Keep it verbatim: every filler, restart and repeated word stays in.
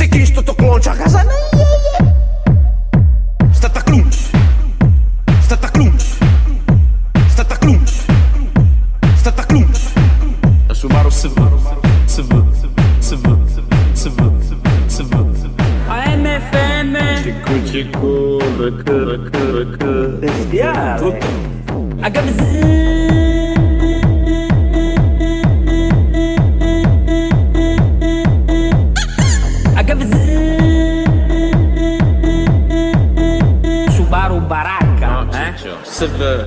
chi sto to cloncia a casa mia. Stata clunch. Stata clunch. Stata clunch. Stata clunch. A Subaru se vê, se vê, se vê, se vê, se vê. A M F M. Cicu, cicu, răcă, răcă, răcă. Bestiale. A gabz. A gabz. Subaru Baraka, eh? Se vê,